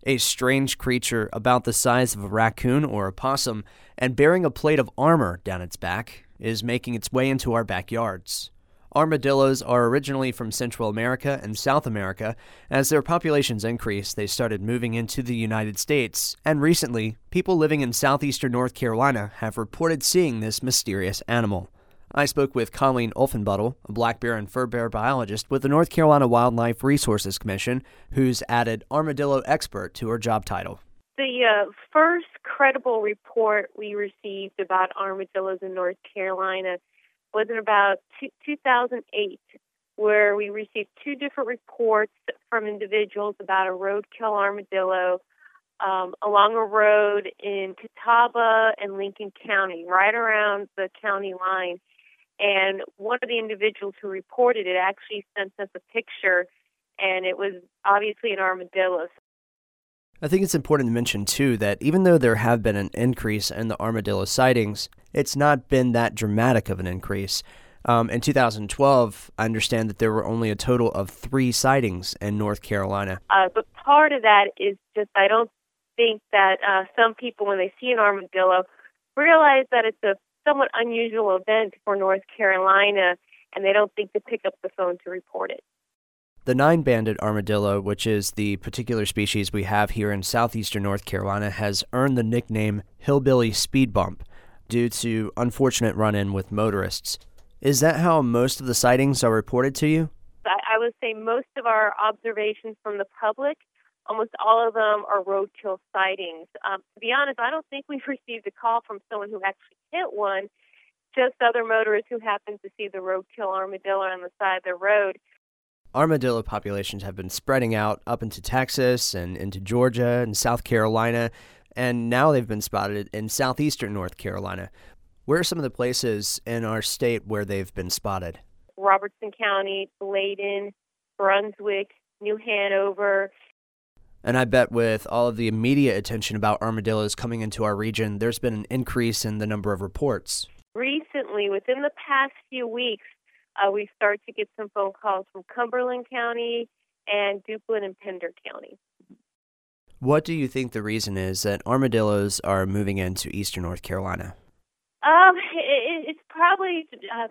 A strange creature about the size of a raccoon or a possum and bearing a plate of armor down its back is making its way into our backyards. Armadillos are originally from Central America and South America. As their populations increased, they started moving into the United States, and recently, people living in southeastern North Carolina have reported seeing this mysterious animal. I spoke with Colleen Olfenbuttel, a black bear and fur bear biologist with the North Carolina Wildlife Resources Commission, who's added armadillo expert to her job title. The first credible report we received about armadillos in North Carolina was in about 2008, where we received two different reports from individuals about a roadkill armadillo along a road in Catawba and Lincoln County, right around the county line. And one of the individuals who reported it actually sent us a picture, and it was obviously an armadillo. I think it's important to mention, too, that even though there have been an increase in the armadillo sightings, it's not been that dramatic of an increase. In 2012, I understand that there were only a total of 3 sightings in North Carolina. But part of that is just I don't think that some people, when they see an armadillo, realize that it's a somewhat unusual event for North Carolina, and they don't think to pick up the phone to report it. The 9-banded armadillo, which is the particular species we have here in southeastern North Carolina, has earned the nickname Hillbilly Speed Bump due to unfortunate run-in with motorists. Is that how most of the sightings are reported to you? I would say most of our observations from the public, almost all of them are roadkill sightings. To be honest, I don't think we've received a call from someone who actually hit one, just other motorists who happened to see the roadkill armadillo on the side of the road. Armadillo populations have been spreading out up into Texas and into Georgia and South Carolina, and now they've been spotted in southeastern North Carolina. Where are some of the places in our state where they've been spotted? Robertson County, Bladen, Brunswick, New Hanover. And I bet with all of the media attention about armadillos coming into our region, there's been an increase in the number of reports. Recently, within the past few weeks, we started to get some phone calls from Cumberland County and Duplin and Pender County. What do you think the reason is that armadillos are moving into eastern North Carolina? It's probably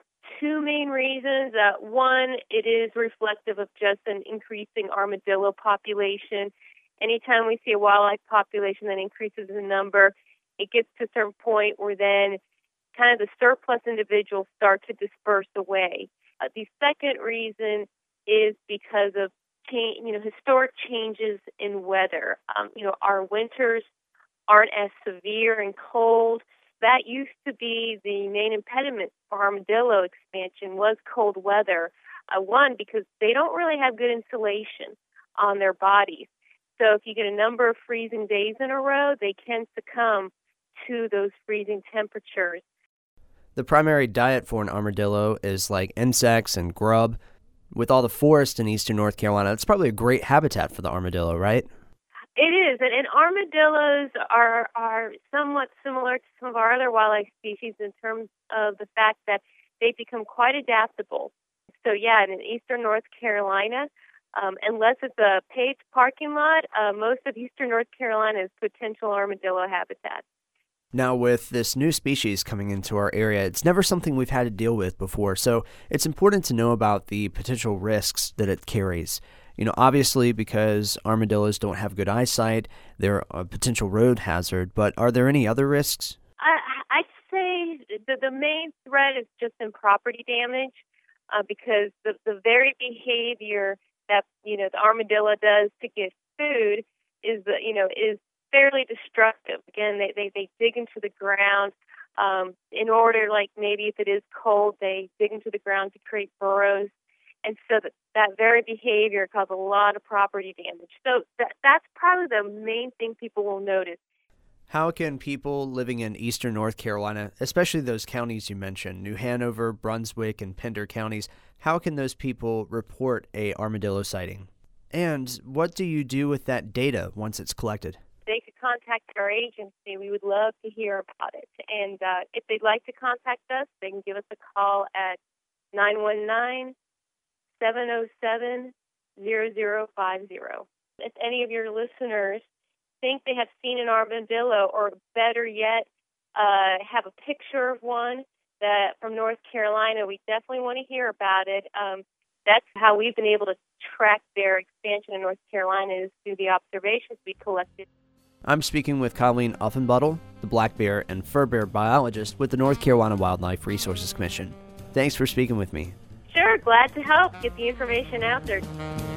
2 main reasons. One, it is reflective of just an increasing armadillo population. Anytime we see a wildlife population that increases in number, it gets to a certain point where then kind of the surplus individuals start to disperse away. The second reason is because of historic changes in weather. Our winters aren't as severe and cold. That used to be the main impediment for armadillo expansion was cold weather. One, because they don't really have good insulation on their bodies. So if you get a number of freezing days in a row, they can succumb to those freezing temperatures. The primary diet for an armadillo is like insects and grub. With all the forest in eastern North Carolina, it's probably a great habitat for the armadillo, right? It is, and armadillos are somewhat similar to some of our other wildlife species in terms of the fact that they become quite adaptable. So yeah, in eastern North Carolina, unless it's a paved parking lot, most of eastern North Carolina is potential armadillo habitat. Now, with this new species coming into our area, it's never something we've had to deal with before, so it's important to know about the potential risks that it carries. Obviously, because armadillos don't have good eyesight, they're a potential road hazard, but are there any other risks? I'd say the main threat is just in property damage, because the very behavior that, the armadillo does to get food is fairly destructive. Again, they dig into the ground in order, like maybe if it is cold, they dig into the ground to create burrows. And so that very behavior causes a lot of property damage. So that's probably the main thing people will notice. How can people living in eastern North Carolina, especially those counties you mentioned, New Hanover, Brunswick, and Pender counties, how can those people report a armadillo sighting? And what do you do with that data once it's collected? They could contact our agency. We would love to hear about it. And if they'd like to contact us, they can give us a call at 919-707-0050. If any of your listeners think they have seen an armadillo, or better yet, have a picture of one from North Carolina, we definitely want to hear about it. That's how we've been able to track their expansion in North Carolina, is through the observations we collected. I'm speaking with Colleen Uffenbuttel, the black bear and fur bear biologist with the North Carolina Wildlife Resources Commission. Thanks for speaking with me. Sure, glad to help get the information out there.